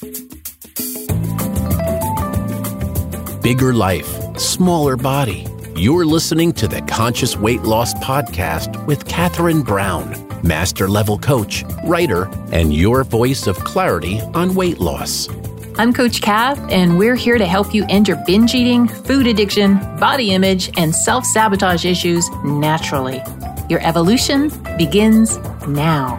Bigger life, smaller body. You're listening to the Conscious Weight Loss Podcast with Catherine Brown, master level coach, writer, and your voice of clarity on weight loss. I'm Coach Kath, and we're here to help you end your binge eating, food addiction, body image, and self-sabotage issues naturally. Your evolution begins now.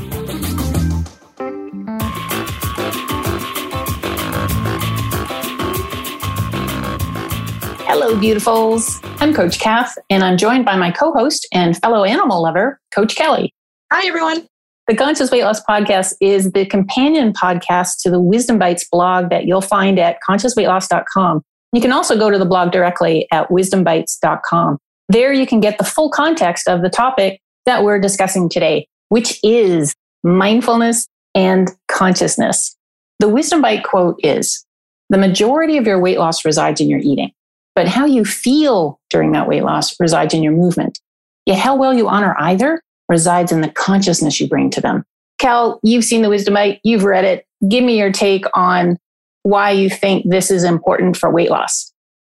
Hello, beautifuls. I'm Coach Kath, and I'm joined by my co-host and fellow animal lover, Coach Kelly. Hi, everyone. The Conscious Weight Loss Podcast is the companion podcast to the Wisdom Bites blog that you'll find at consciousweightloss.com. You can also go to the blog directly at wisdombites.com. There you can get the full context of the topic that we're discussing today, which is mindfulness and consciousness. The Wisdom Bite quote is, "The majority of your weight loss resides in your eating, but how you feel during that weight loss resides in your movement. Yet how well you honor either resides in the consciousness you bring to them." Cal, you've seen the Wisdom Bite, you've read it. Give me your take on why you think this is important for weight loss.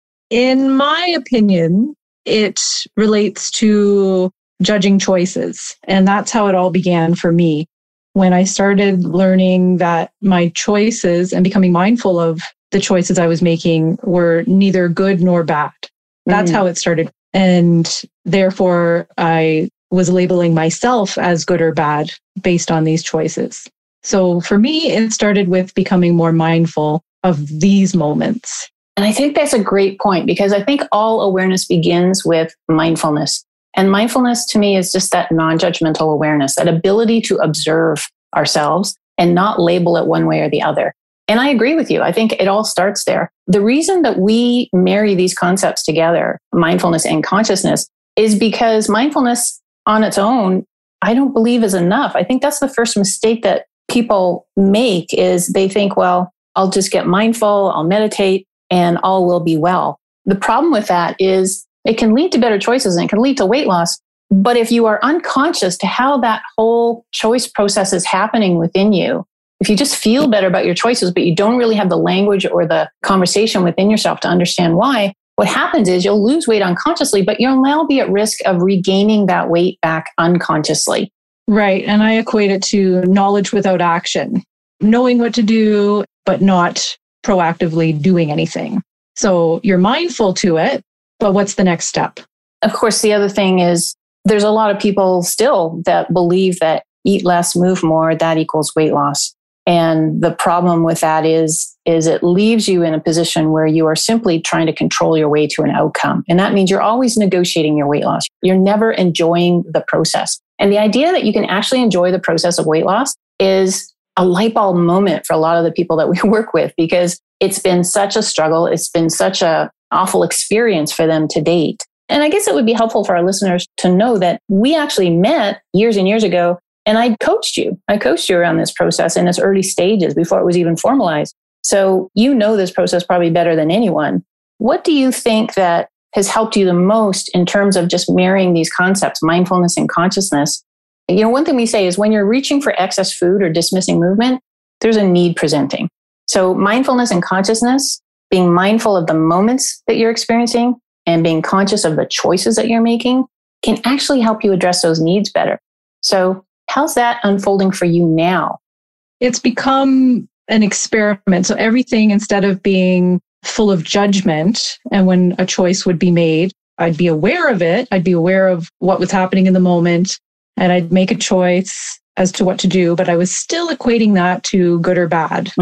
In my opinion, it relates to judging choices. And that's how it all began for me. When I started learning that my choices and becoming mindful of the choices I was making were neither good nor bad. That's how it started. And therefore, I was labeling myself as good or bad based on these choices. So for me, it started with becoming more mindful of these moments. And I think that's a great point, because I think all awareness begins with mindfulness. And mindfulness to me is just that non-judgmental awareness, that ability to observe ourselves and not label it one way or the other. And I agree with you. I think it all starts there. The reason that we marry these concepts together, mindfulness and consciousness, is because mindfulness on its own, I don't believe is enough. I think that's the first mistake that people make, is they think, well, I'll just get mindful, I'll meditate, and all will be well. The problem with that is it can lead to better choices and it can lead to weight loss. But if you are unconscious to how that whole choice process is happening within you, if you just feel better about your choices, but you don't really have the language or the conversation within yourself to understand why, what happens is you'll lose weight unconsciously, but you'll now be at risk of regaining that weight back unconsciously. Right. And I equate it to knowledge without action, knowing what to do, but not proactively doing anything. So you're mindful to it, but what's the next step? Of course, the other thing is there's a lot of people still that believe that eat less, move more, that equals weight loss. And the problem with that is it leaves you in a position where you are simply trying to control your way to an outcome. And that means you're always negotiating your weight loss. You're never enjoying the process. And the idea that you can actually enjoy the process of weight loss is a light bulb moment for a lot of the people that we work with, because it's been such a struggle. It's been such an awful experience for them to date. And I guess it would be helpful for our listeners to know that we actually met years and years ago, and I coached you. I coached you around this process in its early stages before it was even formalized. So you know this process probably better than anyone. What do you think that has helped you the most in terms of just marrying these concepts, mindfulness and consciousness? You know, one thing we say is when you're reaching for excess food or dismissing movement, there's a need presenting. So mindfulness and consciousness, being mindful of the moments that you're experiencing and being conscious of the choices that you're making, can actually help you address those needs better. So how's that unfolding for you now? It's become an experiment. So everything, instead of being full of judgment, and when a choice would be made, I'd be aware of it. I'd be aware of what was happening in the moment, and I'd make a choice as to what to do, but I was still equating that to good or bad.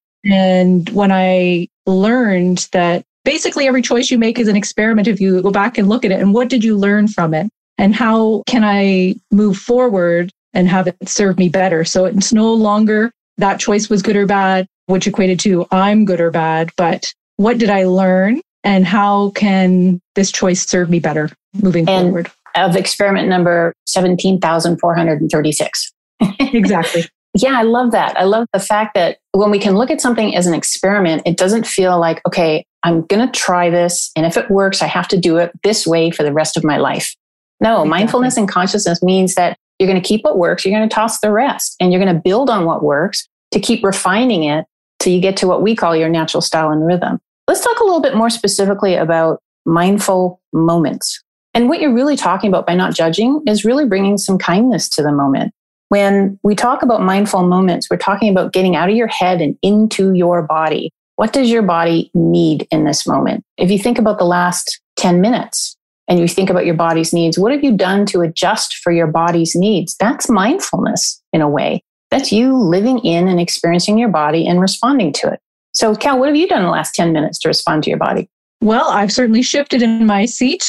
And when I learned that basically every choice you make is an experiment, if you go back and look at it, and what did you learn from it? And how can I move forward and have it serve me better? So it's no longer that choice was good or bad, which equated to I'm good or bad, but what did I learn and how can this choice serve me better moving forward? Of experiment number 17,436. Exactly. Yeah, I love that. I love the fact that when we can look at something as an experiment, it doesn't feel like, okay, I'm going to try this, and if it works, I have to do it this way for the rest of my life. No, exactly. Mindfulness and consciousness means that you're going to keep what works, you're going to toss the rest, and you're going to build on what works to keep refining it till you get to what we call your natural style and rhythm. Let's talk a little bit more specifically about mindful moments. And what you're really talking about by not judging is really bringing some kindness to the moment. When we talk about mindful moments, we're talking about getting out of your head and into your body. What does your body need in this moment? If you think about the last 10 minutes and you think about your body's needs, what have you done to adjust for your body's needs? That's mindfulness in a way. That's you living in and experiencing your body and responding to it. So, Cal, what have you done in the last 10 minutes to respond to your body? Well, I've certainly shifted in my seat.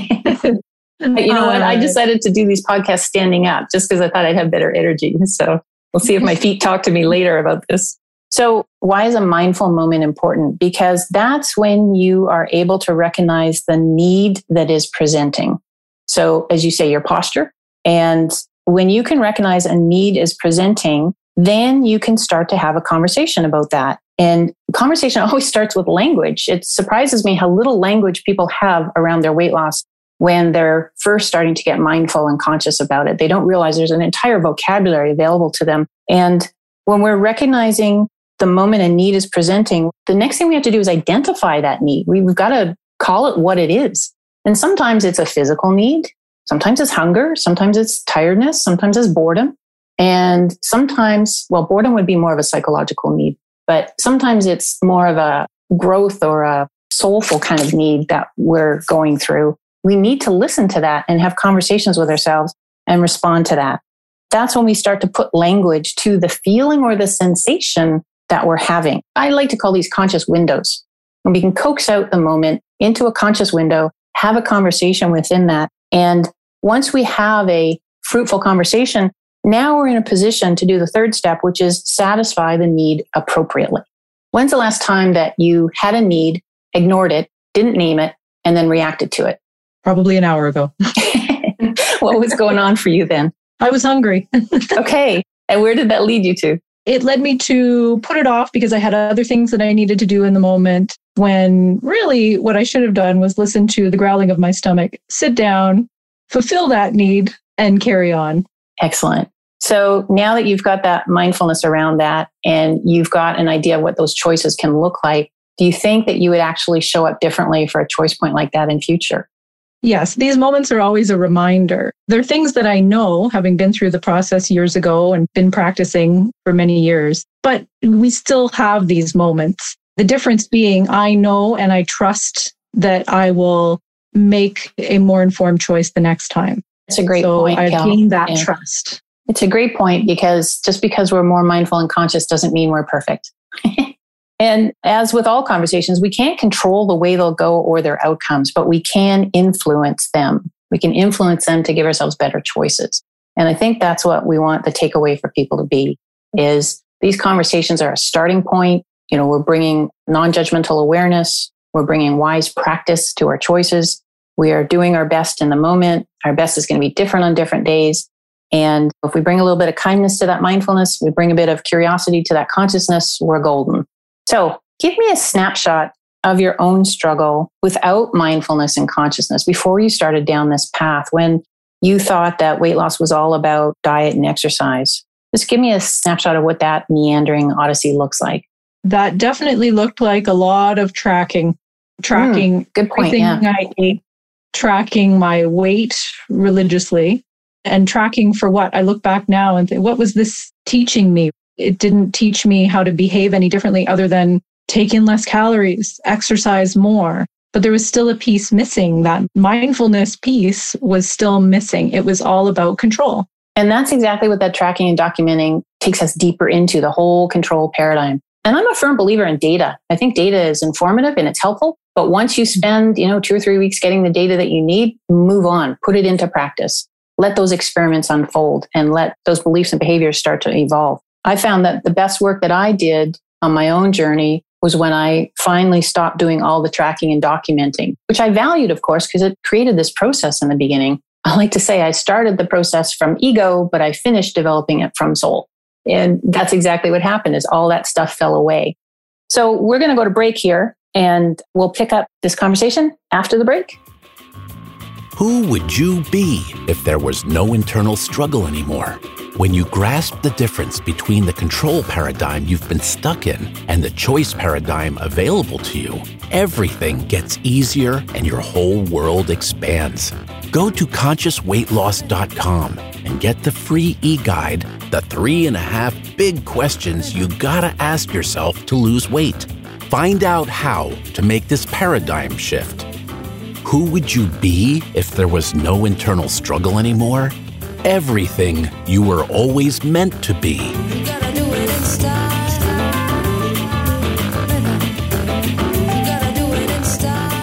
You know what? I decided to do these podcasts standing up just because I thought I'd have better energy. So we'll see if my feet talk to me later about this. So why is a mindful moment important? Because that's when you are able to recognize the need that is presenting. So as you say, your posture. And when you can recognize a need is presenting, then you can start to have a conversation about that. And conversation always starts with language. It surprises me how little language people have around their weight loss when they're first starting to get mindful and conscious about it. They don't realize there's an entire vocabulary available to them. And when we're recognizing the moment a need is presenting, the next thing we have to do is identify that need. We've got to call it what it is. And sometimes it's a physical need. Sometimes it's hunger. Sometimes it's tiredness. Sometimes it's boredom. And sometimes, well, boredom would be more of a psychological need, but sometimes it's more of a growth or a soulful kind of need that we're going through. We need to listen to that and have conversations with ourselves and respond to that. That's when we start to put language to the feeling or the sensation that we're having. I like to call these conscious windows. And we can coax out the moment into a conscious window, have a conversation within that. And once we have a fruitful conversation, now we're in a position to do the third step, which is satisfy the need appropriately. When's the last time that you had a need, ignored it, didn't name it, and then reacted to it? Probably an hour ago. What was going on for you then? I was hungry. Okay. And where did that lead you to? It led me to put it off because I had other things that I needed to do in the moment, when really what I should have done was listen to the growling of my stomach, sit down, fulfill that need, and carry on. Excellent. So now that you've got that mindfulness around that and you've got an idea of what those choices can look like, do you think that you would actually show up differently for a choice point like that in future? Yes, these moments are always a reminder. They're things that I know, having been through the process years ago and been practicing for many years, but we still have these moments. The difference being I know and I trust that I will make a more informed choice the next time. It's a great point, I've Cal. gained that trust. It's a great point because just because we're more mindful and conscious doesn't mean we're perfect. And as with all conversations, we can't control the way they'll go or their outcomes, but we can influence them. We can influence them to give ourselves better choices. And I think that's what we want the takeaway for people to be, is these conversations are a starting point. You know, we're bringing non-judgmental awareness. We're bringing wise practice to our choices. We are doing our best in the moment. Our best is going to be different on different days. And if we bring a little bit of kindness to that mindfulness, we bring a bit of curiosity to that consciousness, we're golden. So give me a snapshot of your own struggle without mindfulness and consciousness before you started down this path, when you thought that weight loss was all about diet and exercise. Just give me a snapshot of what that meandering odyssey looks like. That definitely looked like a lot of tracking good point, everything I ate, tracking my weight religiously, and tracking for what? I look back now and think, what was this teaching me? It didn't teach me how to behave any differently other than take in less calories, exercise more. But there was still a piece missing. That mindfulness piece was still missing. It was all about control. And that's exactly what that tracking and documenting takes us deeper into, the whole control paradigm. And I'm a firm believer in data. I think data is informative and it's helpful. But once you spend, 2 or 3 weeks getting the data that you need, move on, put it into practice. Let those experiments unfold and let those beliefs and behaviors start to evolve. I found that the best work that I did on my own journey was when I finally stopped doing all the tracking and documenting, which I valued, of course, because it created this process in the beginning. I like to say I started the process from ego, but I finished developing it from soul. And that's exactly what happened, is all that stuff fell away. So we're going to go to break here and we'll pick up this conversation after the break. Who would you be if there was no internal struggle anymore? When you grasp the difference between the control paradigm you've been stuck in and the choice paradigm available to you, everything gets easier and your whole world expands. Go to ConsciousWeightLoss.com and get the free e-guide, The 3.5 Big Questions You Gotta Ask Yourself to Lose Weight. Find out how to make this paradigm shift. Who would you be if there was no internal struggle anymore? Everything you were always meant to be. You gotta do it in style. You gotta do it in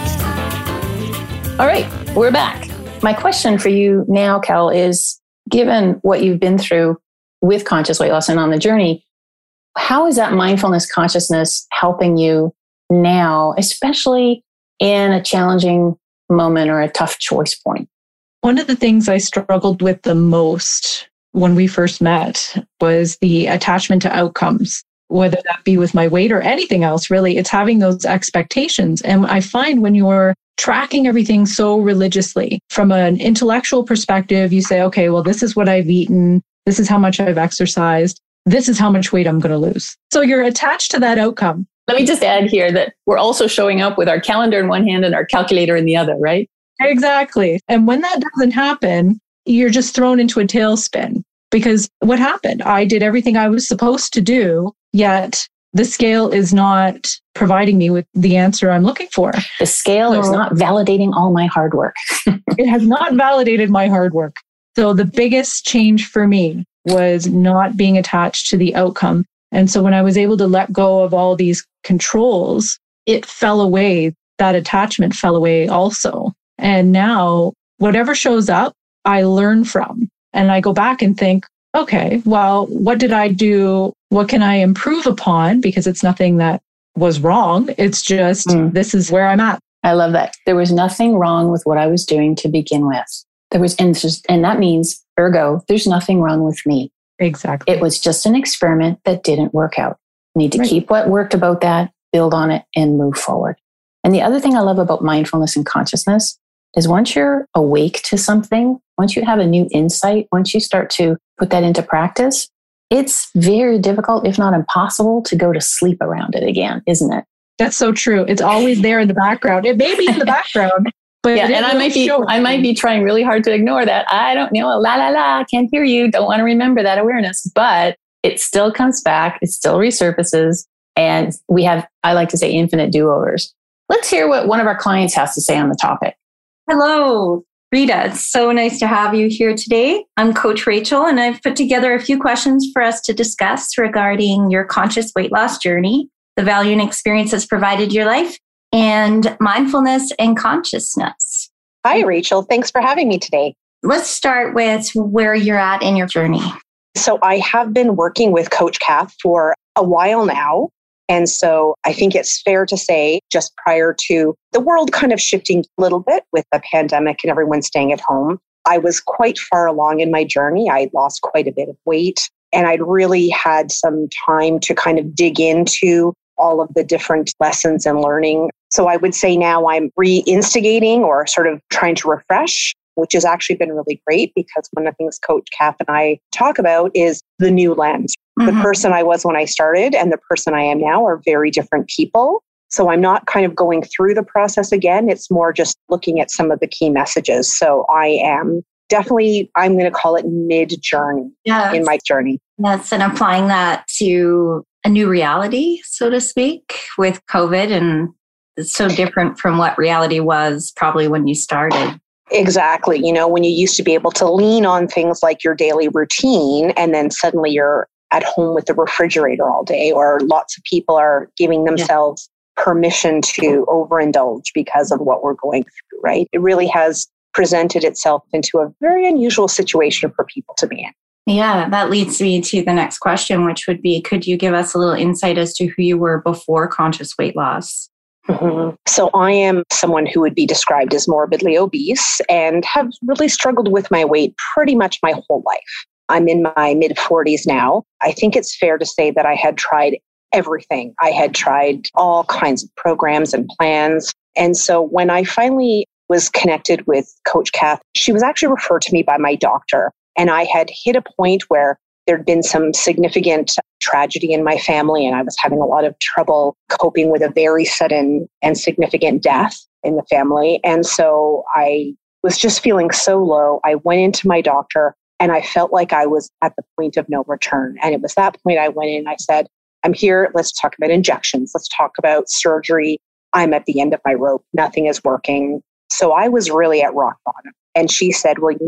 style. All right, we're back. My question for you now, Cal, is given what you've been through with conscious weight loss and on the journey, how is that mindfulness consciousness helping you now, especially in a challenging moment or a tough choice point? One of the things I struggled with the most when we first met was the attachment to outcomes, whether that be with my weight or anything else, really. It's having those expectations. And I find when you're tracking everything so religiously, from an intellectual perspective, you say, okay, well, this is what I've eaten. This is how much I've exercised. This is how much weight I'm going to lose. So you're attached to that outcome. Let me just add here that we're also showing up with our calendar in one hand and our calculator in the other, right? Exactly. And when that doesn't happen, you're just thrown into a tailspin. Because what happened? I did everything I was supposed to do, yet the scale is not providing me with the answer I'm looking for. The scale is not validating all my hard work. It has not validated my hard work. So the biggest change for me was not being attached to the outcome. And so when I was able to let go of all these controls, it fell away. That attachment fell away also. And now whatever shows up, I learn from. And I go back and think, okay, well, what did I do? What can I improve upon? Because it's nothing that was wrong. It's just, this is where I'm at. I love that. There was nothing wrong with what I was doing to begin with. And that means, ergo, there's nothing wrong with me. Exactly. It was just an experiment that didn't work out. Need to keep what worked about that, build on it, and move forward. And the other thing I love about mindfulness and consciousness is once you're awake to something, once you have a new insight, once you start to put that into practice, it's very difficult, if not impossible, to go to sleep around it again, isn't it? That's so true. It's always there in the background. It may be in the background, but yeah, and I might be trying really hard to ignore that. I don't know, can't hear you, don't want to remember that awareness, but it still comes back, it still resurfaces, and we have, I like to say, infinite do-overs. Let's hear what one of our clients has to say on the topic. Hello, Rita. It's so nice to have you here today. I'm Coach Rachel, and I've put together a few questions for us to discuss regarding your conscious weight loss journey, the value and experience that's provided your life, and mindfulness and consciousness. Hi, Rachel. Thanks for having me today. Let's start with where you're at in your journey. So I have been working with Coach Kath for a while now. And so I think it's fair to say, just prior to the world kind of shifting a little bit with the pandemic and everyone staying at home, I was quite far along in my journey. I lost quite a bit of weight, and I'd really had some time to kind of dig into all of the different lessons and learning. So I would say now I'm reinstigating or sort of trying to refresh, which has actually been really great, because one of the things Coach Kath and I talk about is the new lens. The person I was when I started and the person I am now are very different people. So I'm not kind of going through the process again. It's more just looking at some of the key messages. So I am definitely, I'm going to call it mid-journey in my journey. Yes, and applying that to a new reality, so to speak, with COVID. And it's so different from what reality was probably when you started. Exactly. You know, when you used to be able to lean on things like your daily routine, and then suddenly you're at home with the refrigerator all day, or lots of people are giving themselves permission to overindulge because of what we're going through, right? It really has presented itself into a very unusual situation for people to be in. Yeah, that leads me to the next question, which would be, could you give us a little insight as to who you were before conscious weight loss? So I am someone who would be described as morbidly obese and have really struggled with my weight pretty much my whole life. I'm in my mid-40s now. I think it's fair to say that I had tried everything. I had tried all kinds of programs and plans. And so when I finally was connected with Coach Kath, she was actually referred to me by my doctor. And I had hit a point where there'd been some significant tragedy in my family, and I was having a lot of trouble coping with a very sudden and significant death in the family. And so I was just feeling so low. I went into my doctor and I felt like I was at the point of no return. And it was that point I went in and I said, I'm here. Let's talk about injections. Let's talk about surgery. I'm at the end of my rope. Nothing is working. So I was really at rock bottom. And she said, well,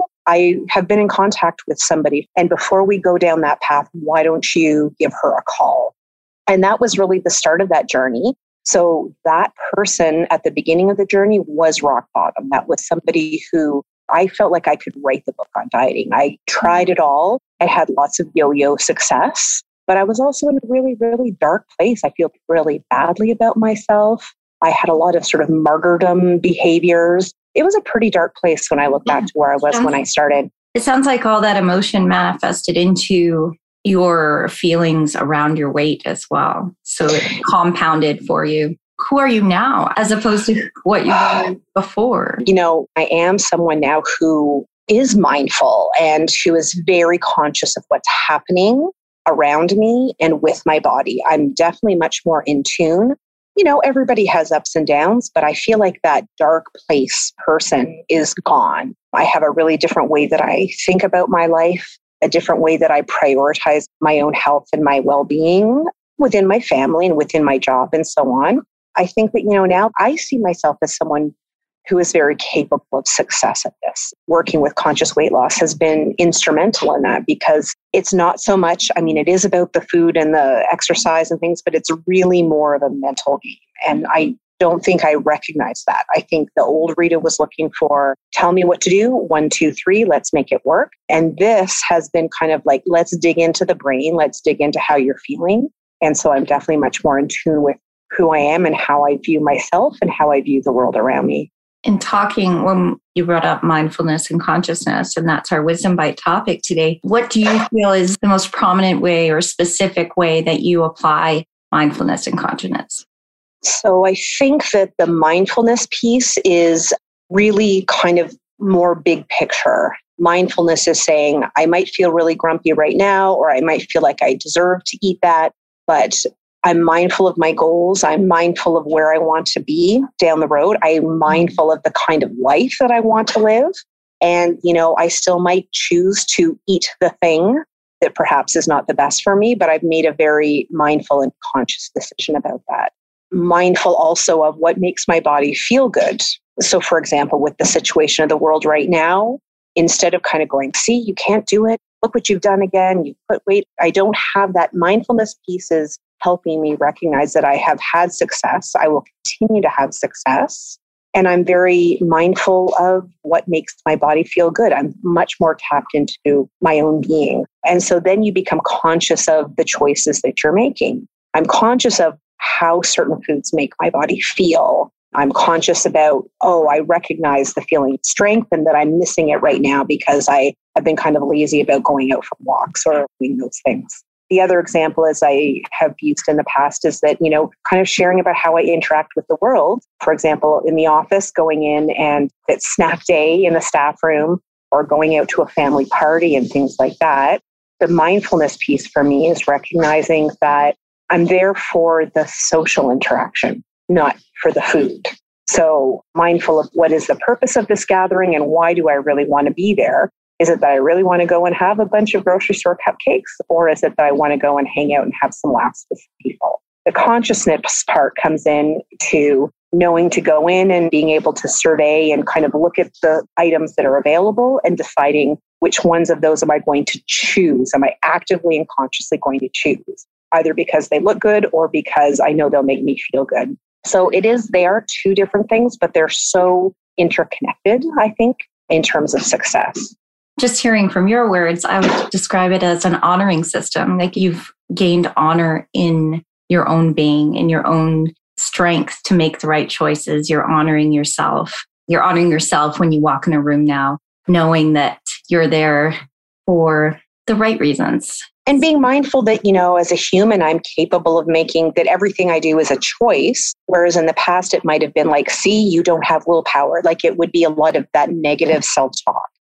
I have been in contact with somebody. And before we go down that path, why don't you give her a call? And that was really the start of that journey. So that person at the beginning of the journey was rock bottom. That was somebody who I felt like I could write the book on dieting. I tried it all. I had lots of yo-yo success, but I was also in a really, really dark place. I feel really badly about myself. I had a lot of sort of martyrdom behaviors. It was a pretty dark place when I look back to where I was when I started. It sounds like all that emotion manifested into your feelings around your weight as well. So it compounded for you. Who are you now as opposed to what you were before? I am someone now who is mindful and who is very conscious of what's happening around me and with my body. I'm definitely much more in tune. Everybody has ups and downs, but I feel like that dark place person is gone. I have a really different way that I think about my life, a different way that I prioritize my own health and my well-being within my family and within my job and so on. I think that, now I see myself as someone who is very capable of success at this. Working with conscious weight loss has been instrumental in that because it's not so much, it is about the food and the exercise and things, but it's really more of a mental game. And I don't think I recognize that. I think the old Rita was looking for, tell me what to do, 1, 2, 3, let's make it work. And this has been kind of like, let's dig into the brain, let's dig into how you're feeling. And so I'm definitely much more in tune with who I am and how I view myself and how I view the world around me. In talking, when you brought up mindfulness and consciousness, and that's our Wisdom Bite topic today, what do you feel is the most prominent way or specific way that you apply mindfulness and consciousness? So I think that the mindfulness piece is really kind of more big picture. Mindfulness is saying, I might feel really grumpy right now, or I might feel like I deserve to eat that, but I'm mindful of my goals. I'm mindful of where I want to be down the road. I'm mindful of the kind of life that I want to live. And, I still might choose to eat the thing that perhaps is not the best for me, but I've made a very mindful and conscious decision about that. Mindful also of what makes my body feel good. So, for example, with the situation of the world right now, instead of kind of going, see, you can't do it. Look what you've done again. You've put weight. I don't have that mindfulness pieces helping me recognize that I have had success. I will continue to have success. And I'm very mindful of what makes my body feel good. I'm much more tapped into my own being. And so then you become conscious of the choices that you're making. I'm conscious of how certain foods make my body feel. I'm conscious about, I recognize the feeling of strength and that I'm missing it right now because I have been kind of lazy about going out for walks or doing those things. The other example, as I have used in the past, is that, kind of sharing about how I interact with the world. For example, in the office, going in and it's snack day in the staff room or going out to a family party and things like that. The mindfulness piece for me is recognizing that I'm there for the social interaction, not for the food. So mindful of what is the purpose of this gathering and why do I really want to be there? Is it that I really want to go and have a bunch of grocery store cupcakes? Or is it that I want to go and hang out and have some laughs with people? The consciousness part comes in to knowing to go in and being able to survey and kind of look at the items that are available and deciding which ones of those am I going to choose? Am I actively and consciously going to choose? Either because they look good or because I know they'll make me feel good. So they are two different things, but they're so interconnected, I think, in terms of success. Just hearing from your words, I would describe it as an honoring system. Like you've gained honor in your own being, in your own strength to make the right choices. You're honoring yourself. You're honoring yourself when you walk in a room now, knowing that you're there for the right reasons. And being mindful that, as a human, I'm capable of making that everything I do is a choice. Whereas in the past, it might have been like, see, you don't have willpower. Like it would be a lot of that negative self-talk.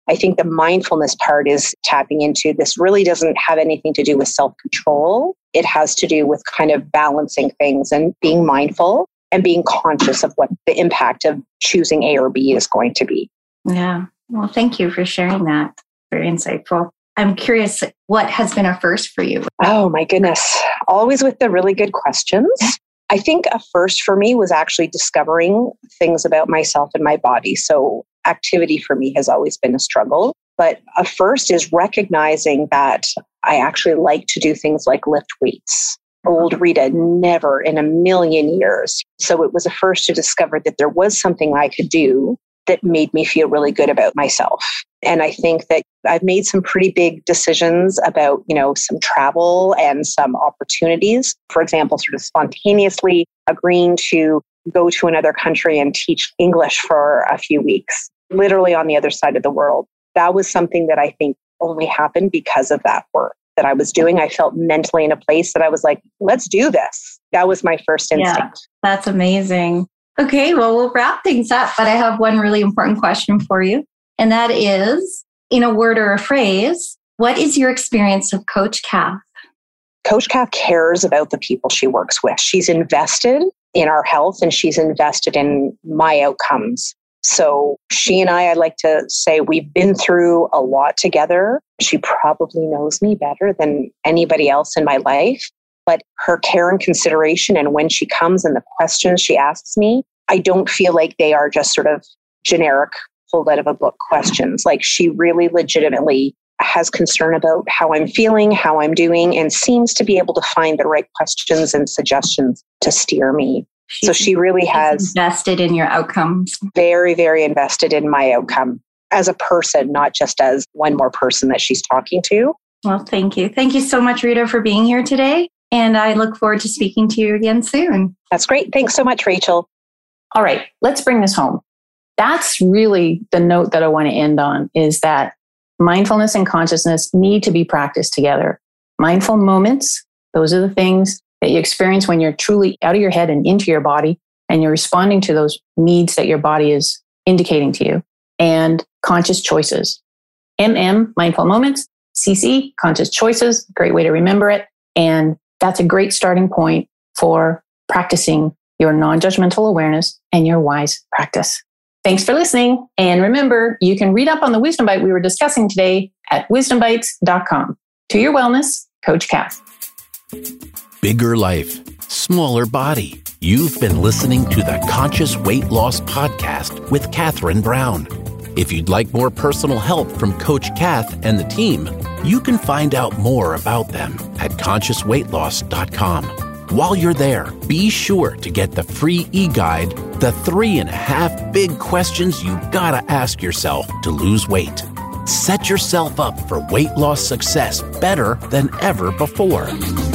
I think the mindfulness part is tapping into this really doesn't have anything to do with self-control. It has to do with kind of balancing things and being mindful and being conscious of what the impact of choosing A or B is going to be. Yeah. Well, thank you for sharing that. Very insightful. I'm curious, what has been a first for you? Oh my goodness. Always with the really good questions. I think a first for me was actually discovering things about myself and my body. So activity for me has always been a struggle. But a first is recognizing that I actually like to do things like lift weights. Old Rita, never in a million years. So it was a first to discover that there was something I could do that made me feel really good about myself. And I think that I've made some pretty big decisions about, some travel and some opportunities. For example, sort of spontaneously agreeing to go to another country and teach English for a few weeks, literally on the other side of the world. That was something that I think only happened because of that work that I was doing. I felt mentally in a place that I was like, let's do this. That was my first instinct. Yeah, that's amazing. Okay, well, we'll wrap things up, but I have one really important question for you. And that is, in a word or a phrase, what is your experience of Coach Kath? Coach Kath cares about the people she works with. She's invested in our health and she's invested in my outcomes. So she and I like to say we've been through a lot together. She probably knows me better than anybody else in my life. But her care and consideration, and when she comes and the questions she asks me, I don't feel like they are just sort of generic, pulled out of a book questions. Like she really legitimately has concern about how I'm feeling, how I'm doing, and seems to be able to find the right questions and suggestions to steer me. So she really has invested in your outcomes. Very, very invested in my outcome as a person, not just as one more person that she's talking to. Well, thank you. Thank you so much, Rita, for being here today. And I look forward to speaking to you again soon. That's great. Thanks so much, Rachel. All right, let's bring this home. That's really the note that I want to end on, is that mindfulness and consciousness need to be practiced together. Mindful moments, those are the things that you experience when you're truly out of your head and into your body, and you're responding to those needs that your body is indicating to you. And conscious choices. mindful moments. CC, conscious choices, great way to remember it. And that's a great starting point for practicing your non-judgmental awareness and your wise practice. Thanks for listening. And remember, you can read up on the Wisdom Bite we were discussing today at wisdombites.com. To your wellness, Coach Kath. Bigger life, smaller body. You've been listening to the Conscious Weight Loss Podcast with Catherine Brown. If you'd like more personal help from Coach Kath and the team, you can find out more about them at consciousweightloss.com. While you're there, be sure to get the free e-guide, The 3.5 Big Questions You Gotta Ask Yourself to Lose Weight. Set yourself up for weight loss success better than ever before.